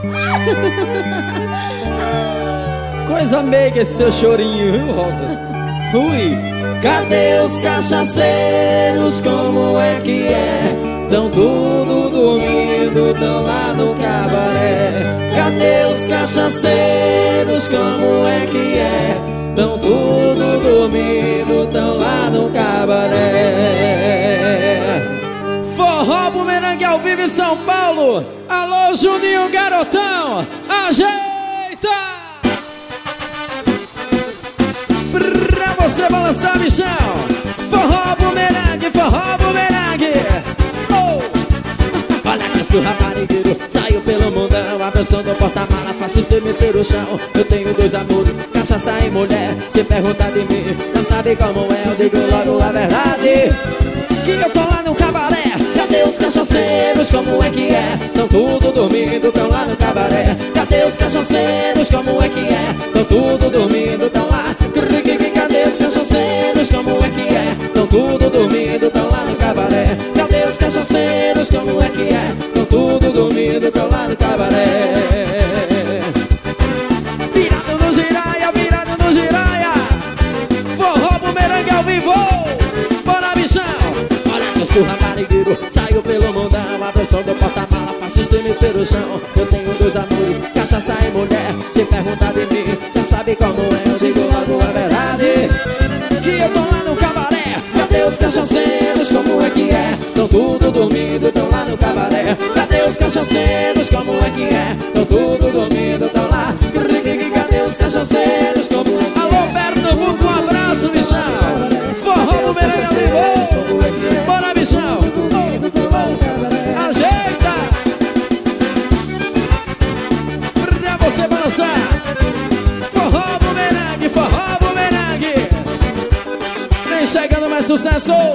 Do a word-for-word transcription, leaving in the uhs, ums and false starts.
Coisa meiga esse seu chorinho, viu, Rosa? Ui. Cadê os cachaceiros, como é que é? Tão tudo dormindo, tão lá no cabaré. Cadê os cachaceiros, como é que é? Tão tudo dormindo, tão lá no cabaré. Forró Bumerangue ao vivo em São Paulo. Alô, Juninho Garotão, ajeita! Pra você balançar, bichão. Forró Bumerangue, forró Bumerangue. Oh! Olha que eu sou raparigueiro, saio pelo mundão, abraçando o porta-mala, faço estremecer o chão. Eu tenho dois amores, cachaça e mulher. Se perguntar de mim, não sabe como é, eu digo logo a verdade, que eu tô lá no cabaré. Cadê os cachaceiros, como é que é? Tão tudo dormindo, tão lá no cabaré. Cadê os cachaceiros, como é que é? Tão tudo dormindo, tão lá. Cadê os cachaceiros, como é que é? Tão tudo dormindo, tão lá no cabaré. Cadê os cachaceiros, como é que é? Tão tudo dormindo, tão lá no cabaré. Virado no giraia, virado no giraia. Forró Bumerangue ao vivo. Bora, bichão. Olha que eu sou raparigueiro, saio pelo mundão, abraço do porta-mala, faço estremecer o chão. Eu tenho dois amores, cachaça e mulher. Se perguntar de mim, já sabe como é, eu digo logo a verdade, que eu tô lá no cabaré. Cadê os cachaceiros, como é que é? Tão tudo dormindo, tão lá no cabaré. Cadê os cachaceiros, como é que é? Tão tudo dormindo, tão lá. Cadê os cachaceiros, como é que é? Alô, Pernambuco, um abraço, bichão. Forró Bumerangue ao vivo. Bora, bichão. Ajeita. Pra você balançar. Forró Bumerangue, forró Bumerangue. Vem chegando mais sucesso.